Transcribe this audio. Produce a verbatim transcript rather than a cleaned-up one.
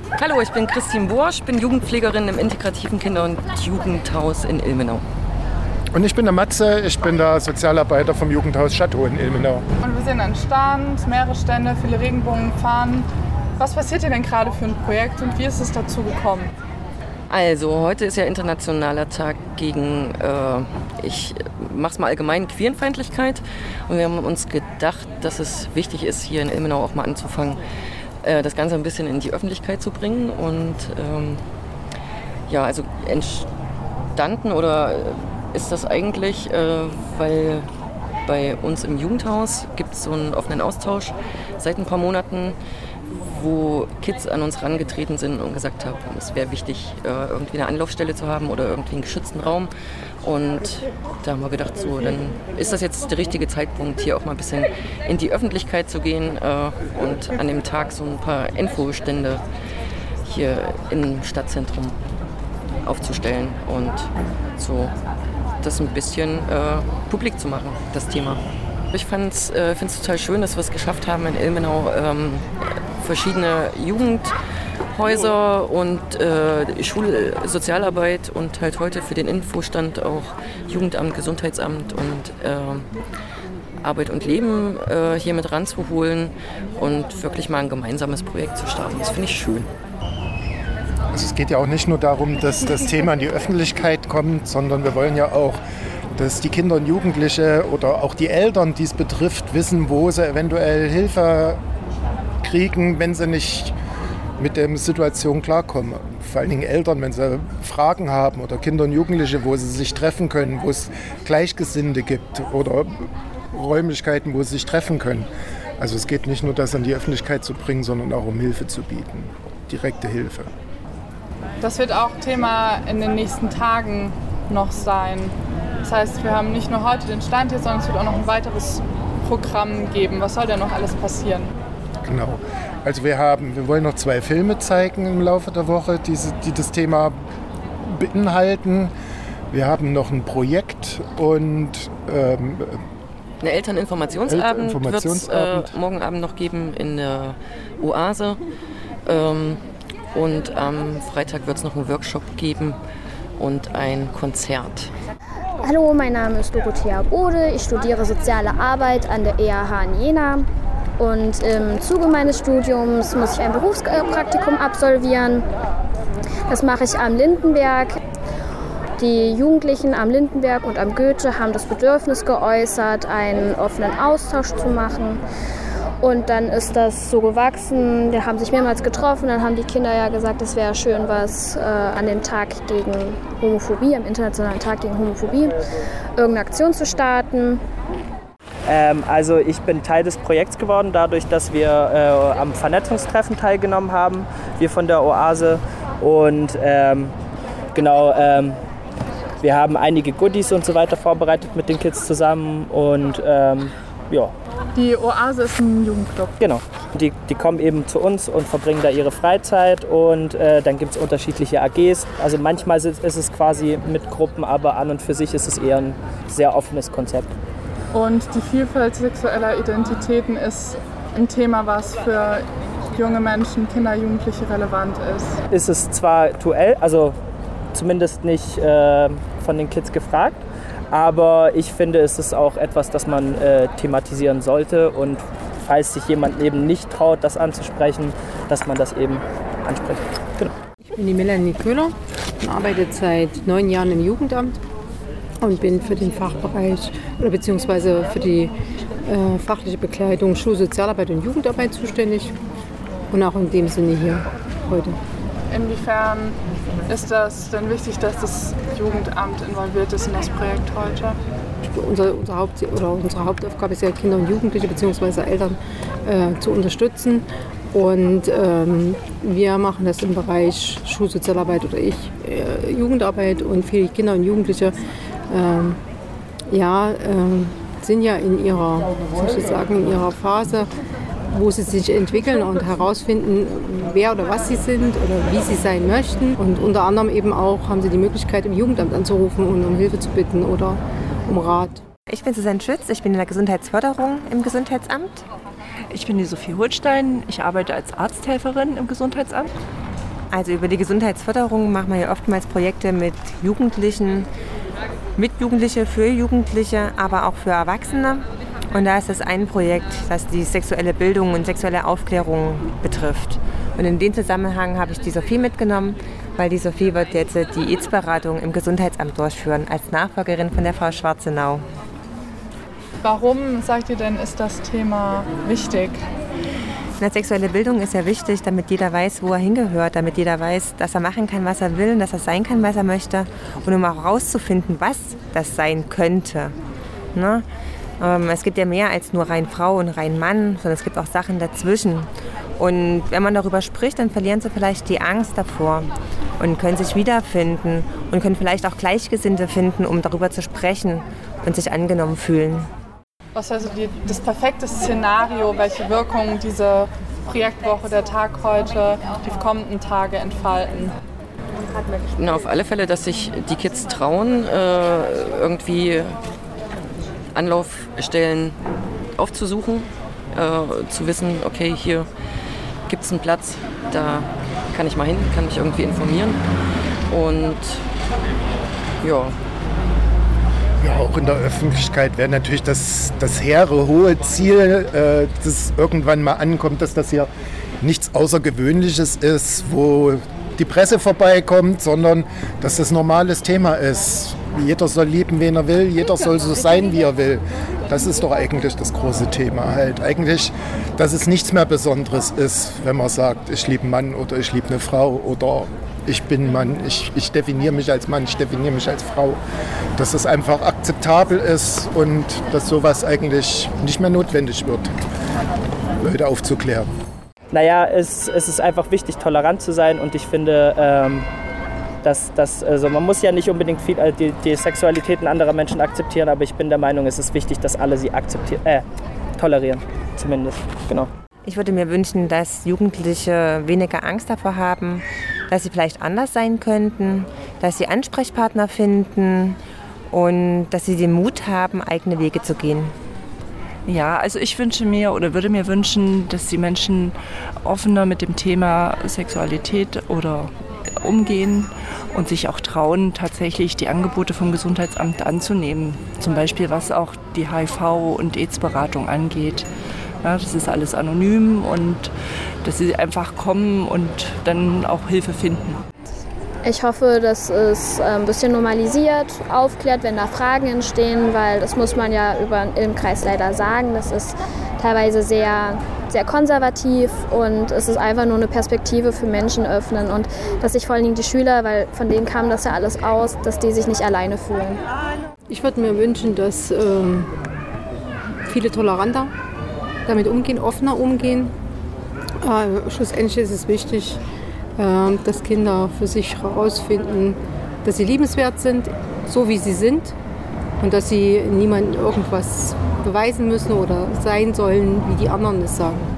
Hallo, ich bin Christine Borsch, bin Jugendpflegerin im integrativen Kinder- und Jugendhaus in Ilmenau. Und ich bin der Matze, ich bin der Sozialarbeiter vom Jugendhaus Chateau in Ilmenau. Und wir sehen einen Stand, mehrere Stände, viele Regenbogenfahnen. Was passiert hier denn gerade für ein Projekt und wie ist es dazu gekommen? Also, heute ist ja Internationaler Tag gegen, äh, ich mach's mal allgemein, Queerenfeindlichkeit. Und wir haben uns gedacht, dass es wichtig ist, hier in Ilmenau auch mal anzufangen, äh, das Ganze ein bisschen in die Öffentlichkeit zu bringen. Und ähm, ja, also entstanden oder ist das eigentlich, äh, weil bei uns im Jugendhaus gibt es so einen offenen Austausch seit ein paar Monaten, wo Kids an uns herangetreten sind und gesagt haben, es wäre wichtig, irgendwie eine Anlaufstelle zu haben oder irgendwie einen geschützten Raum. Und da haben wir gedacht, so, dann ist das jetzt der richtige Zeitpunkt, hier auch mal ein bisschen in die Öffentlichkeit zu gehen und an dem Tag so ein paar Infostände hier im Stadtzentrum aufzustellen und so das ein bisschen äh, publik zu machen, das Thema. Ich finde es äh, total schön, dass wir es geschafft haben, in Ilmenau ähm, verschiedene Jugendhäuser und äh, Schulsozialarbeit und halt heute für den Infostand auch Jugendamt, Gesundheitsamt und äh, Arbeit und Leben äh, hier mit ranzuholen und wirklich mal ein gemeinsames Projekt zu starten. Das finde ich schön. Also es geht ja auch nicht nur darum, dass das Thema in die Öffentlichkeit kommt, sondern wir wollen ja auch, dass die Kinder und Jugendliche oder auch die Eltern, die es betrifft, wissen, wo sie eventuell Hilfe kriegen, wenn sie nicht mit der Situation klarkommen. Vor allen Dingen Eltern, wenn sie Fragen haben oder Kinder und Jugendliche, wo sie sich treffen können, wo es Gleichgesinnte gibt oder Räumlichkeiten, wo sie sich treffen können. Also es geht nicht nur, das in die Öffentlichkeit zu bringen, sondern auch um Hilfe zu bieten, direkte Hilfe. Das wird auch Thema in den nächsten Tagen noch sein. Das heißt, wir haben nicht nur heute den Stand hier, sondern es wird auch noch ein weiteres Programm geben. Was soll denn noch alles passieren? Genau. Also wir haben, wir wollen noch zwei Filme zeigen im Laufe der Woche, die, die das Thema beinhalten. Wir haben noch ein Projekt und ähm, einen Elterninformationsabend, Elterninformationsabend. wird es äh, morgen Abend noch geben in der Oase. Ähm, und am Freitag wird es noch einen Workshop geben und ein Konzert. Hallo, mein Name ist Dorothea Bode. Ich studiere Soziale Arbeit an der E A H in Jena. Und im Zuge meines Studiums muss ich ein Berufspraktikum absolvieren. Das mache ich am Lindenberg. Die Jugendlichen am Lindenberg und am Goethe haben das Bedürfnis geäußert, einen offenen Austausch zu machen. Und dann ist das so gewachsen, die haben sich mehrmals getroffen, dann haben die Kinder ja gesagt, es wäre schön, was äh, an dem Tag gegen Homophobie, am Internationalen Tag gegen Homophobie, irgendeine Aktion zu starten. Ähm, also ich bin Teil des Projekts geworden, dadurch, dass wir äh, am Vernetzungstreffen teilgenommen haben, wir von der Oase. Und ähm, genau, ähm, wir haben einige Goodies und so weiter vorbereitet mit den Kids zusammen und ähm, ja. Die Oase ist ein Jugendclub. Genau. Die, die kommen eben zu uns und verbringen da ihre Freizeit und äh, dann gibt es unterschiedliche A Gs. Also manchmal ist, ist es quasi mit Gruppen, aber an und für sich ist es eher ein sehr offenes Konzept. Und die Vielfalt sexueller Identitäten ist ein Thema, was für junge Menschen, Kinder, Jugendliche relevant ist. Ist es zwar aktuell, also zumindest nicht äh, von den Kids gefragt, aber ich finde, es ist auch etwas, das man äh, thematisieren sollte und falls sich jemand eben nicht traut, das anzusprechen, dass man das eben anspricht. Genau. Ich bin die Melanie Köhler und arbeite seit neun Jahren im Jugendamt und bin für den Fachbereich oder beziehungsweise für die äh, fachliche Begleitung Schulsozialarbeit und Jugendarbeit zuständig und auch in dem Sinne hier heute. Inwiefern ist das denn wichtig, dass das Jugendamt involviert ist in das Projekt heute? Unser, unser Haupt, oder unsere Hauptaufgabe ist ja, Kinder und Jugendliche bzw. Eltern äh, zu unterstützen. Und ähm, wir machen das im Bereich Schulsozialarbeit oder ich, äh, Jugendarbeit. Und viele Kinder und Jugendliche ähm, ja, äh, sind ja in ihrer, soll ich sagen, in ihrer Phase, wo sie sich entwickeln und herausfinden, wer oder was sie sind oder wie sie sein möchten. Und unter anderem eben auch haben sie die Möglichkeit, im Jugendamt anzurufen und um Hilfe zu bitten oder um Rat. Ich bin Susanne Schütz, ich bin in der Gesundheitsförderung im Gesundheitsamt. Ich bin die Sophie Holstein, ich arbeite als Arzthelferin im Gesundheitsamt. Also über die Gesundheitsförderung machen wir ja oftmals Projekte mit Jugendlichen, mit Jugendliche, für Jugendliche, aber auch für Erwachsene. Und da ist das ein Projekt, das die sexuelle Bildung und sexuelle Aufklärung betrifft. Und in dem Zusammenhang habe ich die Sophie mitgenommen, weil die Sophie wird jetzt die AIDS-Beratung im Gesundheitsamt durchführen, als Nachfolgerin von der Frau Schwarzenau. Warum, sagt ihr denn, ist das Thema wichtig? Eine sexuelle Bildung ist ja wichtig, damit jeder weiß, wo er hingehört, damit jeder weiß, dass er machen kann, was er will, dass er sein kann, was er möchte. Und um auch herauszufinden, was das sein könnte. Ne? Ähm, es gibt ja mehr als nur rein Frau und rein Mann, sondern es gibt auch Sachen dazwischen. Und wenn man darüber spricht, dann verlieren sie vielleicht die Angst davor und können sich wiederfinden und können vielleicht auch Gleichgesinnte finden, um darüber zu sprechen und sich angenommen fühlen. Was wäre so die, das perfekte Szenario, welche Wirkung diese Projektwoche, der Tag heute, die kommenden Tage entfalten? Na, auf alle Fälle, dass sich die Kids trauen, äh, irgendwie Anlaufstellen aufzusuchen, äh, zu wissen, okay, hier gibt es einen Platz, da kann ich mal hin, kann mich irgendwie informieren. Und ja. Ja, auch in der Öffentlichkeit wäre natürlich das, das hehre, hohe Ziel, äh, dass irgendwann mal ankommt, dass das hier nichts Außergewöhnliches ist, wo die Presse vorbeikommt, sondern dass das normales Thema ist. Jeder soll lieben, wen er will, jeder soll so sein, wie er will. Das ist doch eigentlich das große Thema halt. Eigentlich, dass es nichts mehr Besonderes ist, wenn man sagt, ich liebe einen Mann oder ich liebe eine Frau oder ich bin Mann, ich, ich definiere mich als Mann, ich definiere mich als Frau. Dass das einfach akzeptabel ist und dass sowas eigentlich nicht mehr notwendig wird, Leute aufzuklären. Naja, es, es ist einfach wichtig, tolerant zu sein und ich finde, ähm, dass, dass, also man muss ja nicht unbedingt viel, äh, die, die Sexualitäten anderer Menschen akzeptieren, aber ich bin der Meinung, es ist wichtig, dass alle sie akzeptieren, äh, tolerieren, zumindest, genau. Ich würde mir wünschen, dass Jugendliche weniger Angst davor haben, dass sie vielleicht anders sein könnten, dass sie Ansprechpartner finden und dass sie den Mut haben, eigene Wege zu gehen. Ja, also ich wünsche mir oder würde mir wünschen, dass die Menschen offener mit dem Thema Sexualität oder umgehen und sich auch trauen, tatsächlich die Angebote vom Gesundheitsamt anzunehmen. Zum Beispiel was auch die H I V- und AIDS-Beratung angeht. Ja, das ist alles anonym und dass sie einfach kommen und dann auch Hilfe finden. Ich hoffe, dass es ein bisschen normalisiert, aufklärt, wenn da Fragen entstehen, weil das muss man ja über, im Kreis leider sagen. Das ist teilweise sehr, sehr konservativ und es ist einfach nur eine Perspektive für Menschen öffnen und dass sich vor allen Dingen die Schüler, weil von denen kam das ja alles aus, dass die sich nicht alleine fühlen. Ich würde mir wünschen, dass ähm, viele toleranter damit umgehen, offener umgehen. Äh, schlussendlich ist es wichtig, äh, dass Kinder für sich herausfinden, dass sie liebenswert sind, so wie sie sind und dass sie niemandem irgendwas beweisen müssen oder sein sollen, wie die anderen es sagen.